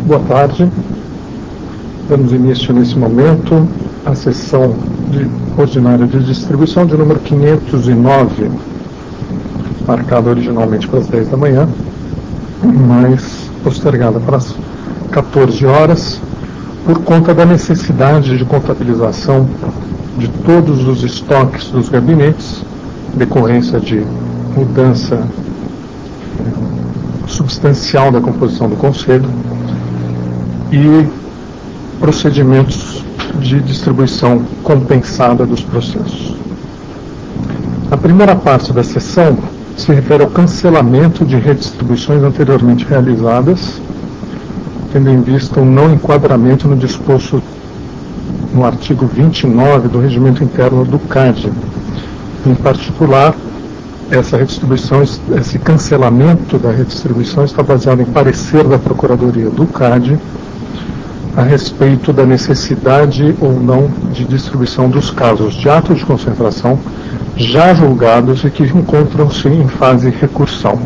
Boa tarde. Damos início nesse momento à sessão ordinária de distribuição de número 509, marcada originalmente para as 10 da manhã, mas postergada para as 14 horas, por conta da necessidade de contabilização de todos os estoques dos gabinetes, decorrência de mudança substancial da composição do Conselho e procedimentos de distribuição compensada dos processos. A primeira parte da sessão se refere ao cancelamento de redistribuições anteriormente realizadas, tendo em vista o não enquadramento no disposto no artigo 29 do Regimento Interno do CAD. Em particular, essa redistribuição, esse cancelamento da redistribuição está baseado em parecer da Procuradoria do CAD a respeito da necessidade ou não de distribuição dos casos de ato de concentração já julgados e que encontram-se em fase recursal.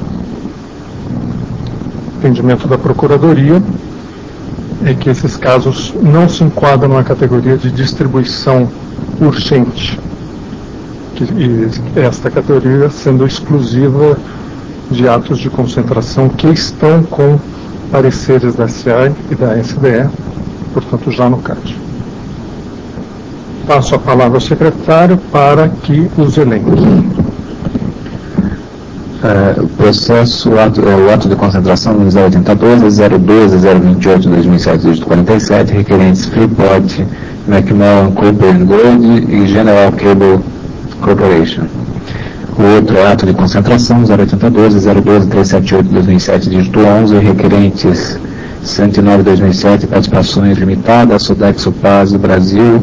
O entendimento da Procuradoria é que esses casos não se enquadram na categoria de distribuição urgente, e esta categoria sendo exclusiva de atos de concentração que estão com pareceres da SEAI e da SDE, portanto já no CAD. Passo a palavra ao secretário para que os elenque. O processo, o ato de concentração número 082, 012, 028 de 2007, dígito 47, requerentes Freeport, Macmillan Copper Gold e General Cable Corporation. O outro ato de concentração 082, 012, 378 de 2007, dígito 11, requerentes 109 de 2007, Participações Limitada, Sodexo Paz Brasil.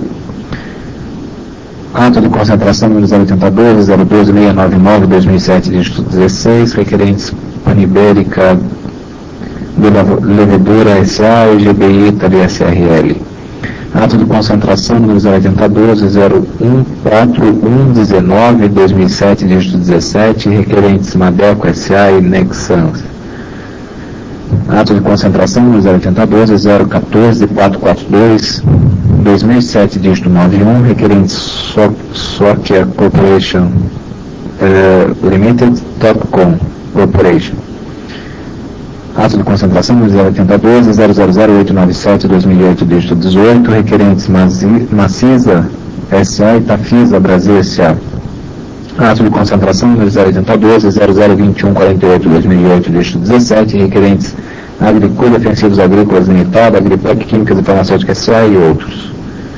Ato de concentração número 082, 012, 699 de 2007, dígito 16, requerentes Panibérica, Levedura SA e GBI Italia SRL. Ato de concentração número 082, 014119 de 2007, dígito 17, requerentes Madeco SA e Nexans. Ato de concentração número 082, 014 442 2007, dígito 91, requerentes Socia Corporation Limited Topcom Corporation. Ato de concentração número 082, 000897 2008, dígito 18, requerentes Macisa SA e Tafisa Brasil SA. Ato de concentração número 082, 002148 2008, dígito 17, requerentes Agricul Defensivos Agrícolas Limitada, Agripec Químicas e Farmacêuticas SA e outros.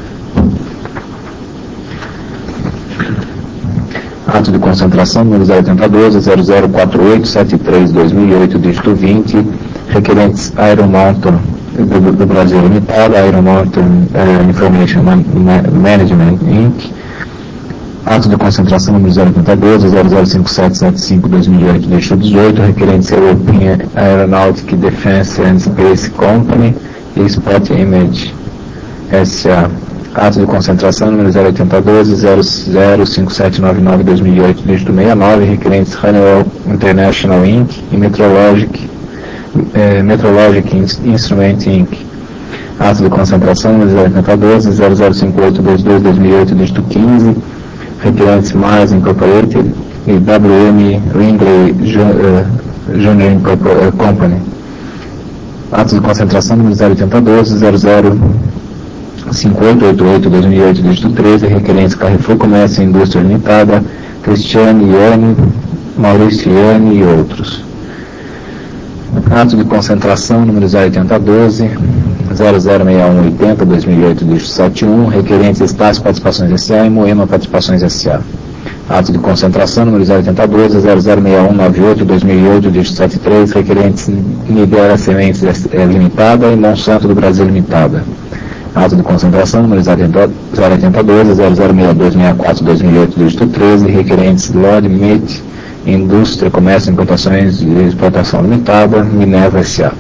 Ato de concentração número 082, 004873 2008, dígito 20, requerentes Iron Mountain do Brasil Limitada, Iron Mountain Information Management Inc. Ato de concentração número 082, 005775 2008, dígito 18, requerentes European Aeronautic Defense and Space Company e Spot Image SA. Ato de concentração número 082, 005799 2008, dígito 69, requerentes Honeywell International Inc. e Metrologic Instrument Inc. Ato de concentração número 082, 005822 2008, dígito 15, requerentes Mars Incorporated e WM Ringley Junior Company. Ato de concentração número 082, 5888 2008, dígito 13, requerentes Carrefour Comércio e Indústria Limitada, Cristiane Iane, Maurício Iane e outros. Ato de concentração número 08012, 006180 2008, dígito 71, requerentes Estácio Participações SA e Moema Participações SA. Ato de concentração número 082, 006198 2008, dígito 73, requerentes Nidera Sementes Limitada e Monsanto do Brasil Limitada. Ato de concentração número 082, 006264 2008, dígito 13, requerentes Lord Meat, Indústria, Comércio, Importações e Exportação Limitada, Minerva S.A.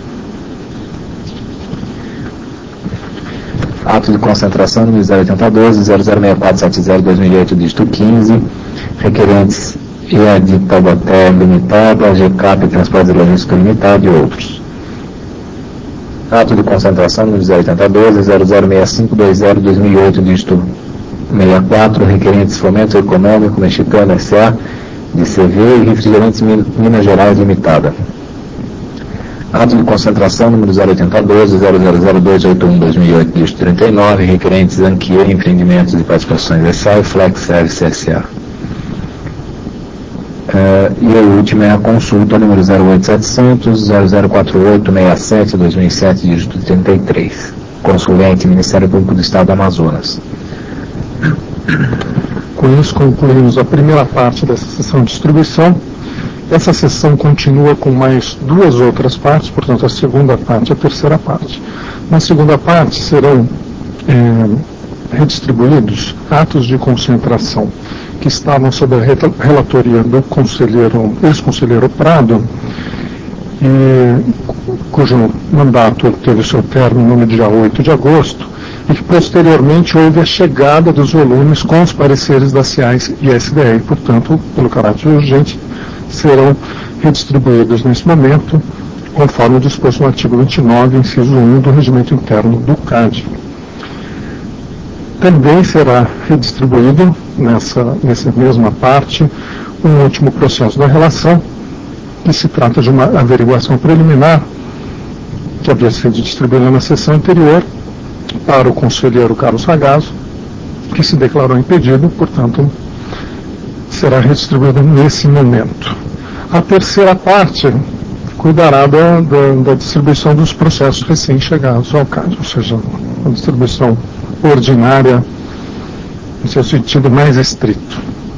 Ato de concentração número 082, 006470 2008, dígito 15, requerentes IAD Taubaté Limitada, GCAP Transportes e Logística Limitada e outros. Ato de concentração número 08012-006520-2008, dígito 64, requerentes Fomento Econômico Mexicano S.A., de CV e Refrigerantes Minas Gerais Limitada. Ato de concentração número 08012-000281-2008, dígito 39, requerentes Anquier Empreendimentos e Participações S.A. e Flex Service S.A. E a última é a consulta número 08700-004867-2007, dígito 33. Consulente Ministério Público do Estado do Amazonas. Com isso concluímos a primeira parte dessa sessão de distribuição. Essa sessão continua com mais duas outras partes, portanto a segunda parte e a terceira parte. Na segunda parte serão redistribuídos atos de concentração que estavam sob a relatoria do ex-conselheiro Prado, cujo mandato teve seu término no dia 8 de agosto, e que posteriormente houve a chegada dos volumes com os pareceres da CIAIS e SDE, e, portanto, pelo caráter urgente, serão redistribuídos nesse momento, conforme disposto no artigo 29, inciso 1 do Regimento Interno do CAD. Também será redistribuído nessa mesma parte um último processo da relação, que se trata de uma averiguação preliminar que havia sido distribuída na sessão anterior para o conselheiro Carlos Ragazzo, que se declarou impedido, portanto, será redistribuído nesse momento. A terceira parte cuidará da distribuição dos processos recém-chegados ao CAD, ou seja, a distribuição ordinária, no seu sentido mais estrito.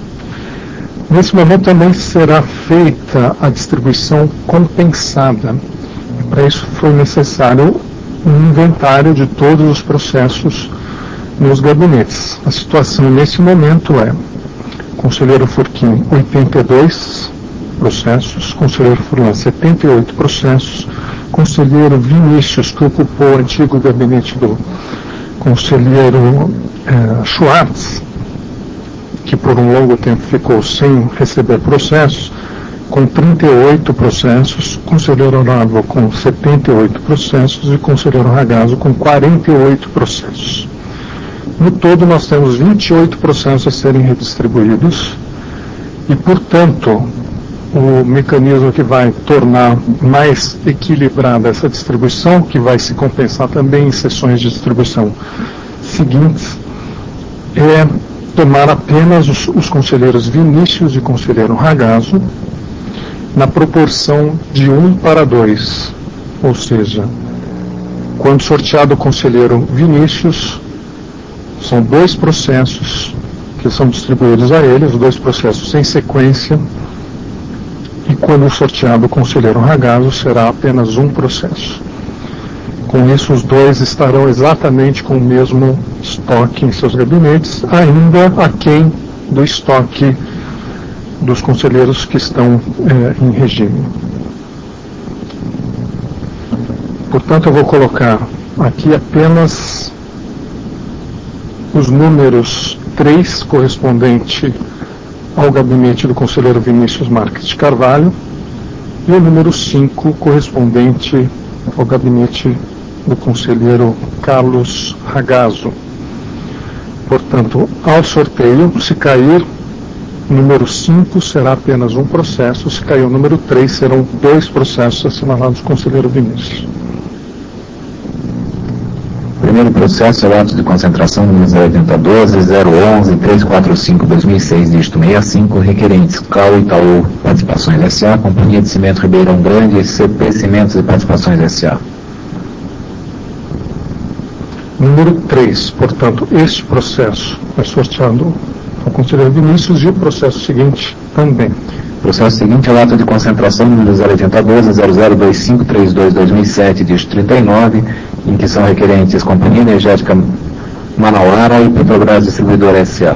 Nesse momento também será feita a distribuição compensada. E para isso foi necessário um inventário de todos os processos nos gabinetes. A situação nesse momento é: conselheiro Furquim, 82 processos, conselheiro Furlan, 78 processos, conselheiro Vinícius, que ocupou o antigo gabinete do conselheiro Schwartz, que por um longo tempo ficou sem receber processos, com 38 processos, conselheiro Olavo com 78 processos e conselheiro Ragazzo com 48 processos. No todo, nós temos 28 processos a serem redistribuídos e, portanto, o mecanismo que vai tornar mais equilibrada essa distribuição, que vai se compensar também em sessões de distribuição seguintes, é tomar apenas os conselheiros Vinícius e conselheiro Ragazzo na proporção de 1:2, ou seja, quando sorteado o conselheiro Vinícius, são 2 processos que são distribuídos a ele, os 2 processos em sequência, e quando sorteado o conselheiro Ragazzo, será apenas 1 processo. Com isso, os 2 estarão exatamente com o mesmo estoque em seus gabinetes, ainda aquém do estoque dos conselheiros que estão em regime. Portanto, eu vou colocar aqui apenas os números 3, correspondente ao gabinete do conselheiro Vinícius Marques de Carvalho, e o número 5, correspondente ao gabinete do conselheiro Carlos Ragazzo. Portanto, ao sorteio, se cair o número 5, será apenas 1 processo, se cair o número 3, serão 2 processos assinalados do conselheiro Vinícius. O primeiro processo é o ato de concentração número 08012-011-345-2006, dígito 65, requerentes CAU Itaú Participações S.A., Companhia de Cimento Ribeirão Grande e CP Cimentos e Participações S.A. Número 3, portanto, este processo é sorteado ao conselheiro Vinícius e o processo seguinte também. O processo seguinte é o ato de concentração número 08012-002532-2007, dígito 39, em que são requerentes Companhia Energética Manauara e Petrobras Distribuidora S.A.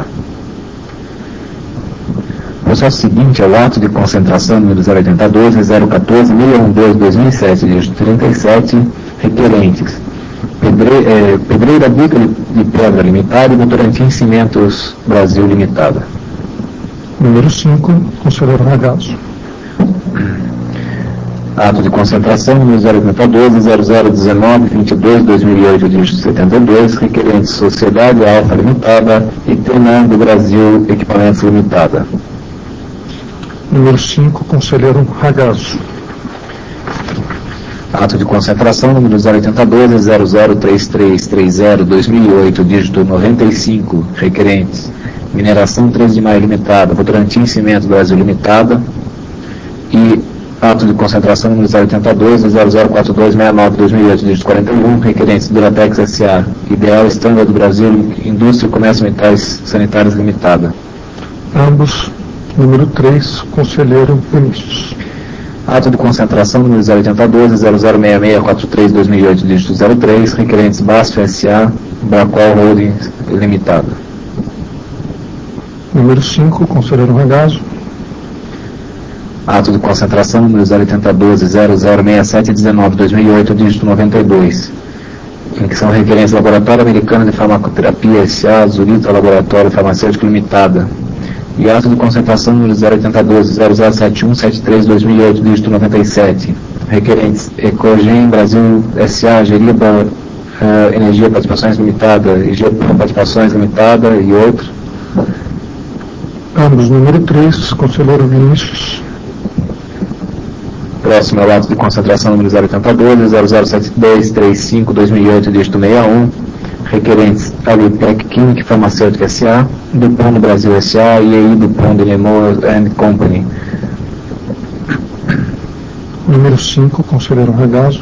O processo seguinte é o ato de concentração número 08012-014-612-2007, dígito 37, requerentes Pedreira Bica de Pedra Limitada e Votorantim Cimentos Brasil Limitada. Número 5, conselheiro Ragazzo. Ato de concentração número 082, 0019, 22, 2008, dígito 72, requerentes Sociedade Alfa Limitada e Tenan do Brasil Equipamentos Limitada. Número 5, conselheiro Ragazzo. Ato de concentração número 082, 003330, 2008, dígito 95, requerentes Mineração 13 de Maio Limitada, Votorantim Cimento Brasil Limitada e ato de concentração número 082, 004269, 2008, dígito 41, requerentes Duratex S.A., Ideal Standard do Brasil, Indústria e Comércio Metais Sanitários Limitada. Ambos, número 3, conselheiro Vinícius. Ato de concentração número 082, 006643, 2008, dígito 03, requerentes Basf S.A., Bracol Holding Limitada. Número 5, conselheiro Ragazzo. Ato de concentração número 082, 006719, 2008, dígito 92, em que são requerentes Laboratório Americano de Farmacoterapia S.A., Zurita Laboratório Farmacêutico Limitada. E ato de concentração número 082, 007173, 2008, dígito 97, requerentes Ecogen Brasil S.A., Geriba Energia Participações Limitada, IG Participações Limitada e outros. Ambos, número 3, conselheiro Vinícius. Próximo é o ato de concentração número 082, 007235, 2008, dígito 61, requerentes Alipec Química Farmacêutica S.A., Dupont do Brasil S.A. e EI Dupont de Nemours & Company. Número 5, conselheiro Ragazzo.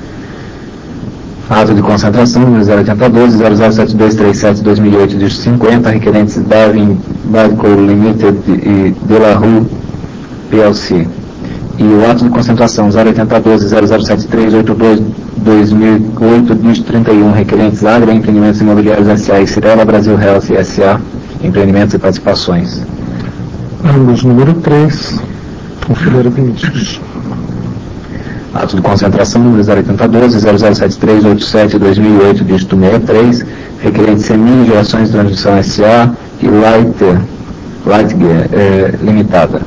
Ato de concentração número 082, 007237, 2008, dígito 50, requerentes Darwin Badco Limited e Delarue PLC. E o ato de concentração 08012, 007382, 2008, dígito 31, requerentes Agra Empreendimentos Imobiliários S.A. e Cirela Brasil Health S.A., Empreendimentos e Participações. Ambos, número 3, conselheiro Vinícius. Ato de concentração número 08012, 007387, 2008, dígito 63, requerentes Semini Gerações de Transmissão S.A. e Lightgear Limitada.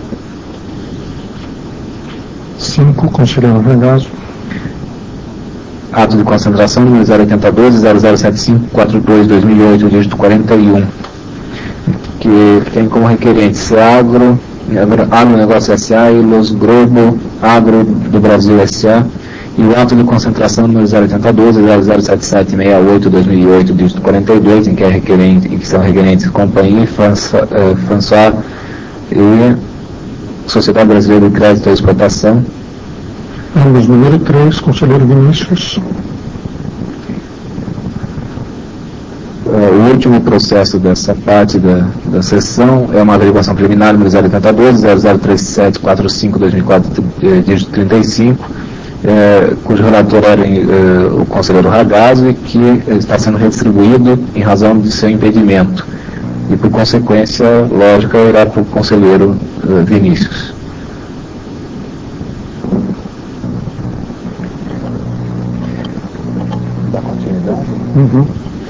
5, conselheiro Ragazzo. Ato de concentração número 08012, 007542, 2008, dígito 41, que tem como requerentes Agronegócio S.A. e Los Globo Agro do Brasil S.A. E o ato de concentração número 08012, 007768, 2008, dígito 42, em que são requerentes Companhia François e Sociedade Brasileira de Crédito à Exportação. Ambos, número 3, conselheiro Vinícius. O último processo dessa parte da sessão é uma averiguação preliminar número 082, 003745, 2004, dígito 35, cujo relator era o conselheiro Ragazzo e que está sendo retribuído em razão de seu impedimento. E, por consequência lógica, irá para o conselheiro Vinícius. Dá continuidade? Uhum.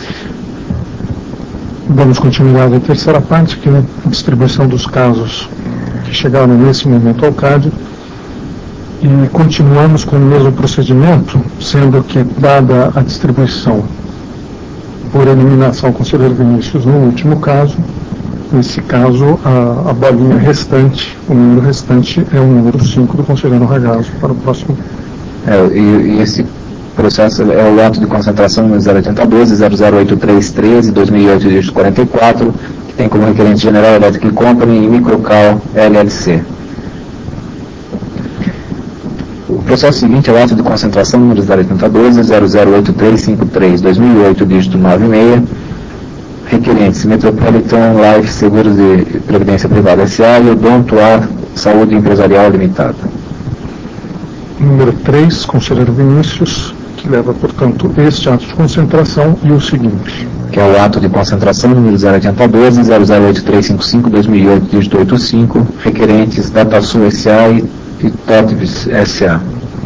Damos continuidade à terceira parte, que é a distribuição dos casos que chegaram nesse momento ao CAD. E continuamos com o mesmo procedimento, sendo que, dada a distribuição por eliminação ao conselheiro Vinícius no último caso, nesse caso, a bolinha restante, o número restante é o número 5 do conselheiro Ragazzo para o próximo. E esse processo é o ato de concentração número 08012, 008313, 2008, dígito 44, que tem como requerente General Electric Company e Microcal LLC. O processo seguinte é o ato de concentração número 08012, 008353, 2008, dígito 96, requerentes Metropolitan Life Seguros de Previdência Privada S.A. e Odontoar Saúde Empresarial Limitada. Número 3, conselheiro Vinícius, que leva, portanto, este ato de concentração e o seguinte. Que é o ato de concentração número 08012, 008355, 2008, dígito 85, requerentes DataSul S.A. e Totvis S.A.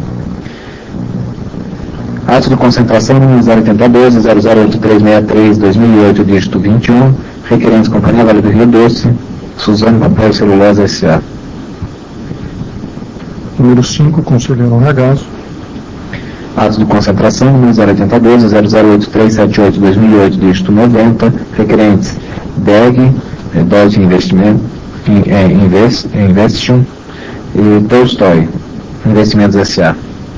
Ato de concentração número 08012, 008363, 2008, dígito 21, requerentes Companhia Vale do Rio Doce, Suzano Papel e Celulose S.A. Número 5, conselheiro Ragazzo. Atos de concentração, número 082, 008378-2008, dígito 90, requerentes DEG, Dodge Investion e Tolstoy, Investimentos S.A.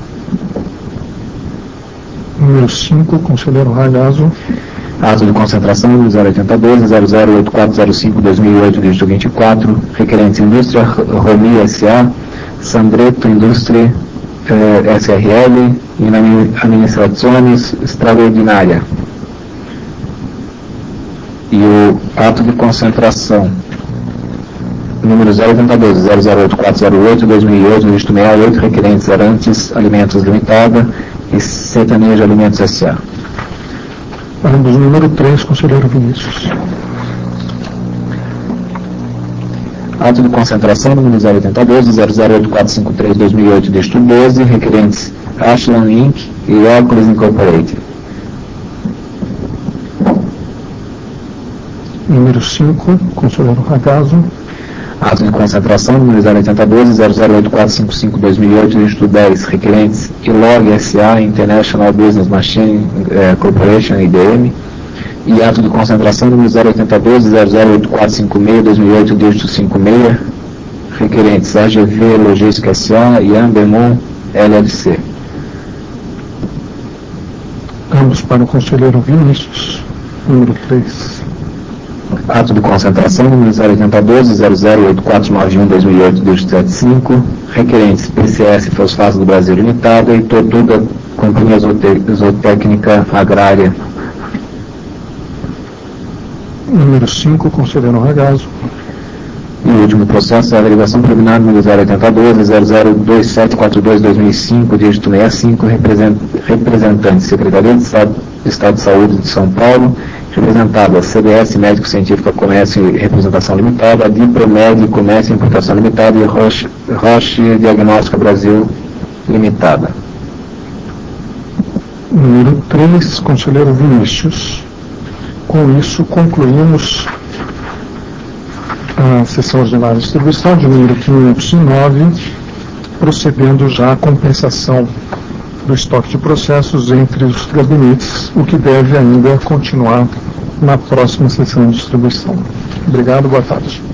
Número 5, conselheiro Ragazzo. Ato de concentração, número 082, 008405-2008, dígito 24, requerentes Indústria Romi S.A., Sandretto Industrie SRL e Amministrações Straordinaria. E o ato de concentração, número 082, 008408-2008, dígito 68, requerentes Arantes Alimentos Limitada e Sertanejo Alimentos S.A. Ambos, número 3, conselheiro Vinícius. Ato de concentração, número 082, 008453-2008, dígito 12, requerentes Ashland Inc. e Oculus Incorporated. Número 5, conselheiro Ragazzo. Ato de concentração, número 082, 008455-2008, dígito 10, requerentes Ilog S.A., International Business Machine Corporation, IBM. E ato de concentração, número 082, 008456-2008, dígito 56, requerentes AGV Logística S.A. e Ambemon LLC. Ambos para o conselheiro Vinícius. Número 3. Ato de concentração, número 082, 008491-2008, dígito 75, requerentes PCS Fosfatos do Brasil Limitada e Tortuga Companhia Zootécnica Agrária. Número 5, conselheiro Ragazzo. E o último processo é a delegação preliminar número 082, 002742-2005, dígito 65, representante Secretaria de Estado de Saúde de São Paulo, representado a CBS Médico Científica Comércio e Representação Limitada, a Dipromed Comércio e Importação Limitada e Roche Diagnóstica Brasil Limitada. Número 3, conselheiro Vinícius. Com isso, concluímos a sessão ordinária de distribuição de número 509, procedendo já à compensação do estoque de processos entre os gabinetes, o que deve ainda continuar na próxima sessão de distribuição. Obrigado, boa tarde.